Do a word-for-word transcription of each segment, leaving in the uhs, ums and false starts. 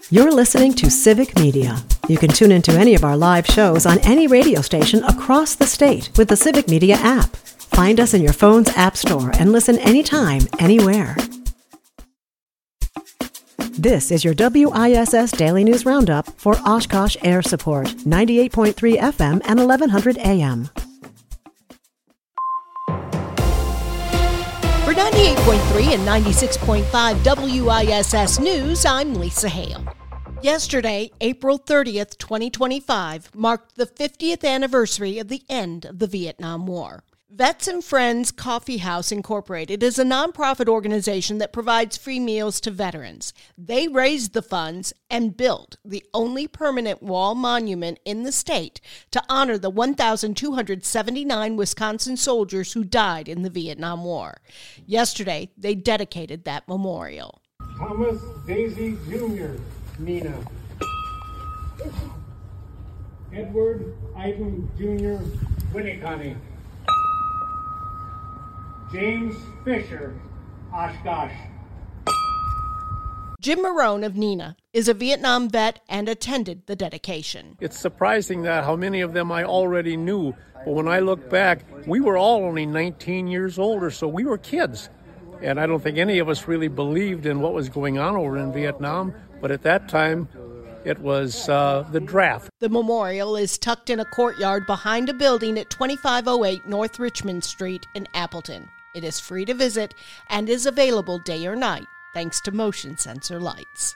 You're listening to Civic Media. You can tune into any of our live shows on any radio station across the state with the Civic Media app. Find us in your phone's app store and listen anytime, anywhere. This is your W I S S Daily News Roundup for Oshkosh Air Support, ninety-eight point three F M and eleven hundred A M. For ninety-eight point three and ninety-six point five W I S S News, I'm Lisa Hale. Yesterday, April thirtieth, twenty twenty-five, marked the fiftieth anniversary of the end of the Vietnam War. Vets and Friends Coffee House Incorporated is a nonprofit organization that provides free meals to veterans. They raised the funds and built the only permanent wall monument in the state to honor the one thousand two hundred seventy-nine Wisconsin soldiers who died in the Vietnam War. Yesterday, they dedicated that memorial. Thomas Daisy Junior Nina. Edward Iden Junior Winnicott. James Fisher, Oshkosh. Jim Marone of Neenah is a Vietnam vet and attended the dedication. It's surprising that how many of them I already knew, but when I look back, we were all only nineteen years old or so. We were kids, and I don't think any of us really believed in what was going on over in Vietnam, but at that time, it was uh, the draft. The memorial is tucked in a courtyard behind a building at twenty-five oh eight North Richmond Street in Appleton. It is free to visit and is available day or night, thanks to motion sensor lights.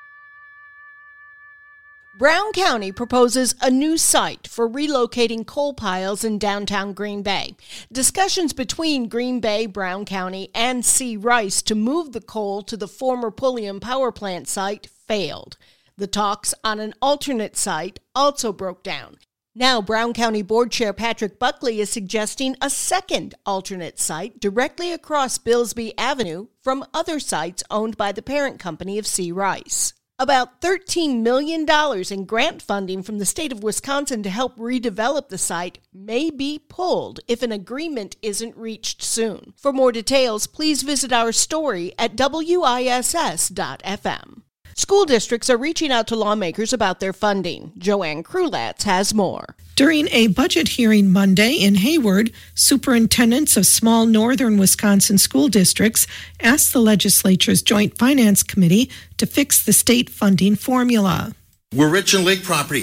Brown County proposes a new site for relocating coal piles in downtown Green Bay. Discussions between Green Bay, Brown County, and C. Rice to move the coal to the former Pulliam Power Plant site failed. The talks on an alternate site also broke down. Now, Brown County Board Chair Patrick Buckley is suggesting a second alternate site directly across Billsby Avenue from other sites owned by the parent company of C. Rice. About thirteen million dollars in grant funding from the state of Wisconsin to help redevelop the site may be pulled if an agreement isn't reached soon. For more details, please visit our story at W I S S dot F M. School districts are reaching out to lawmakers about their funding. Joanne Krulatz has more. During a budget hearing Monday in Hayward, superintendents of small northern Wisconsin school districts asked the legislature's Joint Finance Committee to fix the state funding formula. We're rich in lake property,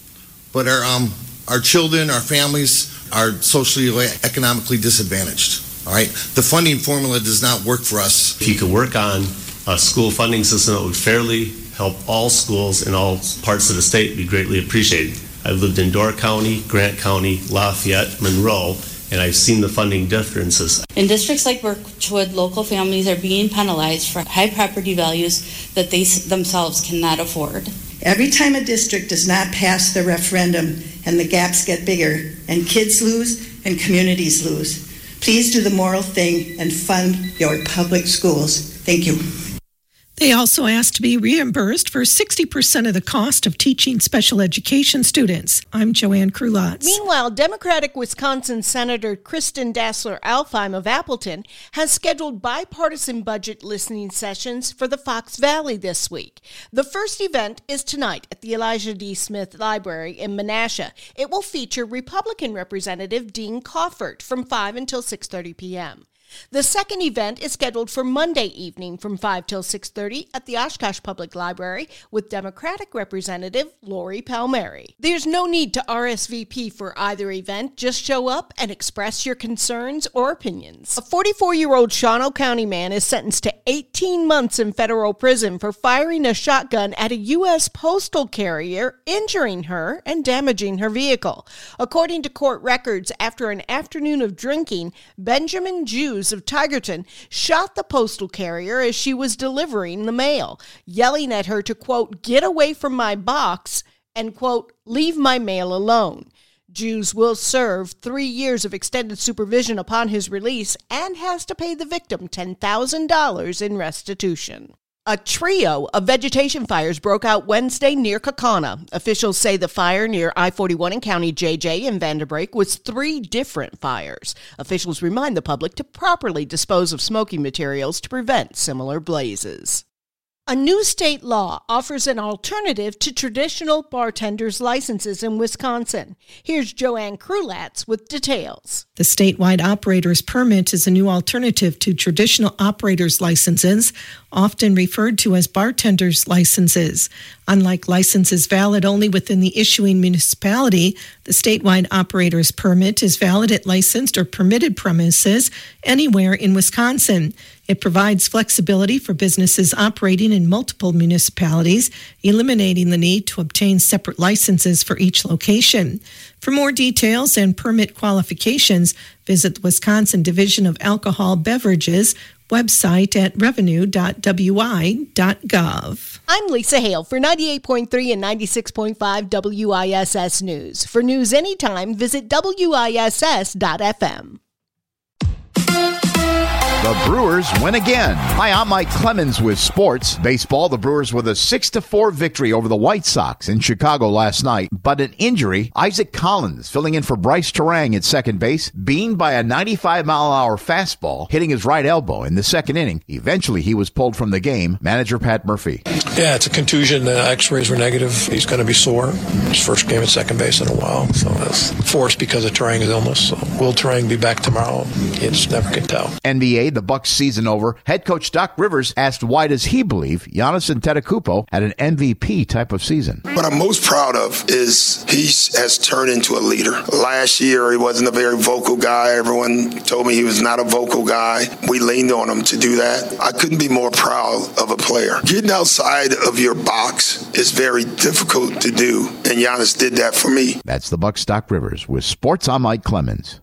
but our um our children, our families are socially, economically disadvantaged. All right, the funding formula does not work for us. If you could work on a school funding system that would fairly help all schools in all parts of the state, be greatly appreciated. I've lived in Door County, Grant County, Lafayette, Monroe, and I've seen the funding differences. In districts like Birchwood, local families are being penalized for high property values that they themselves cannot afford. Every time a district does not pass the referendum and the gaps get bigger and kids lose and communities lose, please do the moral thing and fund your public schools. Thank you. They also asked to be reimbursed for sixty percent of the cost of teaching special education students. I'm Joanne Krulatz. Meanwhile, Democratic Wisconsin Senator Kristen Dassler-Alfheim of Appleton has scheduled bipartisan budget listening sessions for the Fox Valley this week. The first event is tonight at the Elijah D. Smith Library in Menasha. It will feature Republican Representative Dean Coffert from five until six thirty p.m. The second event is scheduled for Monday evening from five till six thirty at the Oshkosh Public Library with Democratic Representative Lori Palmieri. There's no need to R S V P for either event. Just show up and express your concerns or opinions. A forty-four-year-old Shawano County man is sentenced to eighteen months in federal prison for firing a shotgun at a U S postal carrier, injuring her and damaging her vehicle. According to court records, after an afternoon of drinking, Benjamin Jews of Tigerton shot the postal carrier as she was delivering the mail, yelling at her to, quote, get away from my box and, quote, leave my mail alone. Jews will serve three years of extended supervision upon his release and has to pay the victim ten thousand dollars in restitution. A trio of vegetation fires broke out Wednesday near Kaukauna. Officials say the fire near I forty-one in County J J in Vanderbrake was three different fires. Officials remind the public to properly dispose of smoking materials to prevent similar blazes. A new state law offers an alternative to traditional bartenders' licenses in Wisconsin. Here's Joanne Krulatz with details. The statewide operator's permit is a new alternative to traditional operator's licenses, often referred to as bartender's licenses. Unlike licenses valid only within the issuing municipality, the statewide operator's permit is valid at licensed or permitted premises anywhere in Wisconsin. It provides flexibility for businesses operating in multiple municipalities, eliminating the need to obtain separate licenses for each location. For more details and permit qualifications, visit the Wisconsin Division of Alcohol Beverages website at revenue dot w i dot gov. I'm Lisa Hale for ninety-eight point three and ninety-six point five W I S S News. For news anytime, visit W I S S dot F M. The Brewers win again. Hi, I'm Mike Clemens with sports. Baseball, the Brewers with a six to four victory over the White Sox in Chicago last night. But an injury, Isaac Collins filling in for Bryce Terang at second base, beamed by a ninety-five mile an hour fastball hitting his right elbow in the second inning. Eventually, he was pulled from the game. Manager Pat Murphy. Yeah, it's a contusion. The x-rays were negative. He's going to be sore. His first game at second base in a while. So that's forced because of Terang's illness. So will Terang be back tomorrow? You just never can tell. N B A, the Bucks season over. Head coach Doc Rivers asked why does he believe Giannis Antetokounmpo had an M V P type of season. What I'm most proud of is he has turned into a leader. Last year, he wasn't a very vocal guy. Everyone told me he was not a vocal guy. We leaned on him to do that. I couldn't be more proud of a player. Getting outside of your box is very difficult to do, and Giannis did that for me. That's the Bucks' Doc Rivers with Sports. I'm Mike Clemens.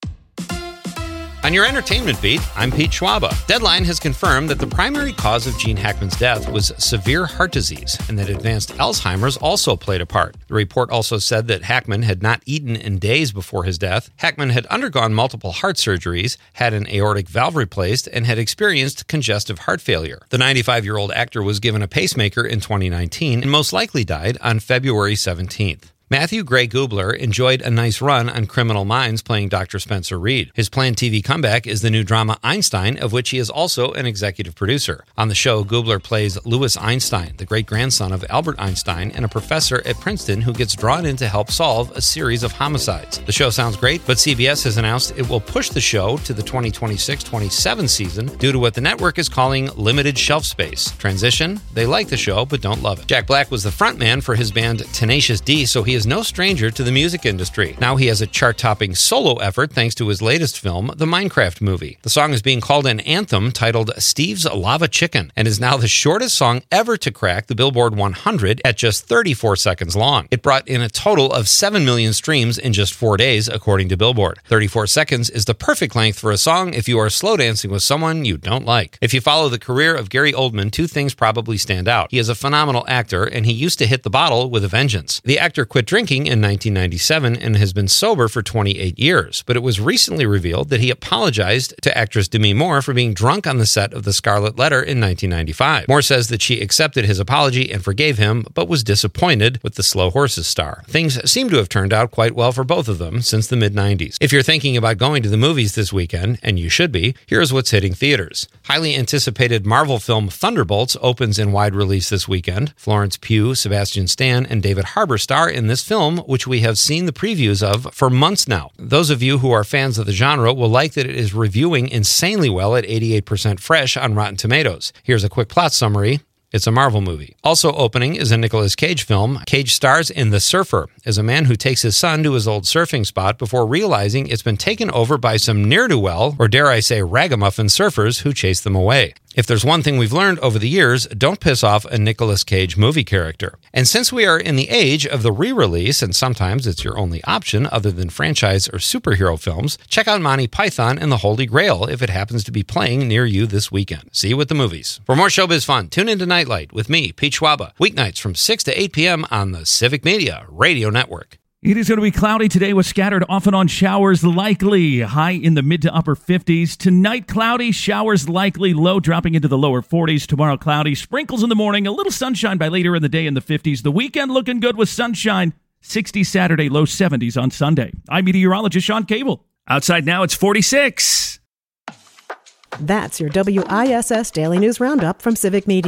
On your entertainment beat, I'm Pete Schwaba. Deadline has confirmed that the primary cause of Gene Hackman's death was severe heart disease and that advanced Alzheimer's also played a part. The report also said that Hackman had not eaten in days before his death. Hackman had undergone multiple heart surgeries, had an aortic valve replaced, and had experienced congestive heart failure. The ninety-five-year-old actor was given a pacemaker in twenty nineteen and most likely died on February seventeenth. Matthew Gray Gubler enjoyed a nice run on Criminal Minds playing Doctor Spencer Reed. His planned T V comeback is the new drama Einstein, of which he is also an executive producer. On the show, Gubler plays Louis Einstein, the great-grandson of Albert Einstein and a professor at Princeton who gets drawn in to help solve a series of homicides. The show sounds great, but C B S has announced it will push the show to the twenty twenty-six twenty-seven season due to what the network is calling limited shelf space. Transition? They like the show, but don't love it. Jack Black was the frontman for his band Tenacious D, so he is no stranger to the music industry. Now he has a chart-topping solo effort thanks to his latest film, the Minecraft movie. The song is being called an anthem titled Steve's Lava Chicken and is now the shortest song ever to crack the Billboard one hundred at just thirty-four seconds long. It brought in a total of seven million streams in just four days, according to Billboard. thirty-four seconds is the perfect length for a song if you are slow dancing with someone you don't like. If you follow the career of Gary Oldman, two things probably stand out. He is a phenomenal actor, and he used to hit the bottle with a vengeance. The actor quit drinking in nineteen ninety-seven and has been sober for twenty-eight years, but it was recently revealed that he apologized to actress Demi Moore for being drunk on the set of The Scarlet Letter in nineteen ninety-five. Moore says that she accepted his apology and forgave him, but was disappointed with the Slow Horses star. Things seem to have turned out quite well for both of them since the mid nineties. If you're thinking about going to the movies this weekend, and you should be, here's what's hitting theaters. Highly anticipated Marvel film Thunderbolts opens in wide release this weekend. Florence Pugh, Sebastian Stan, and David Harbour star in this film, which we have seen the previews of for months now. Those of you who are fans of the genre will like that it is reviewing insanely well at eighty-eight percent fresh on Rotten Tomatoes. Here's a quick plot summary. It's a Marvel movie. Also opening is a Nicolas Cage film. Cage stars in The Surfer as a man who takes his son to his old surfing spot before realizing it's been taken over by some ne'er-do-well, or dare I say ragamuffin surfers who chase them away. If there's one thing we've learned over the years, don't piss off a Nicolas Cage movie character. And since we are in the age of the re-release, and sometimes it's your only option other than franchise or superhero films, check out Monty Python and the Holy Grail if it happens to be playing near you this weekend. See you at the movies. For more showbiz fun, tune into Nightlight with me, Pete Schwaba, weeknights from six to eight p.m. on the Civic Media Radio Network. It is going to be cloudy today with scattered off and on showers likely. High in the mid to upper fifties. Tonight, cloudy, showers likely, low dropping into the lower forties. Tomorrow, cloudy, sprinkles in the morning, a little sunshine by later in the day in the fifties. The weekend looking good with sunshine. sixty Saturday, low seventies on Sunday. I'm meteorologist Sean Cable. Outside now, it's forty-six. That's your W I S S Daily News Roundup from Civic Media.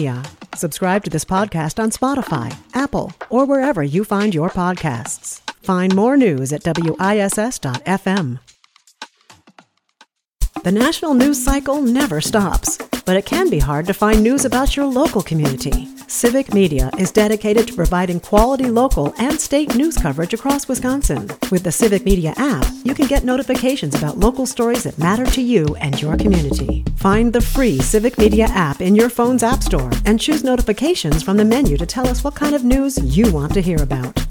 Subscribe to this podcast on Spotify, Apple, or wherever you find your podcasts. Find more news at W I S S dot F M. The national news cycle never stops, but it can be hard to find news about your local community. Civic Media is dedicated to providing quality local and state news coverage across Wisconsin. With the Civic Media app, you can get notifications about local stories that matter to you and your community. Find the free Civic Media app in your phone's app store and choose notifications from the menu to tell us what kind of news you want to hear about.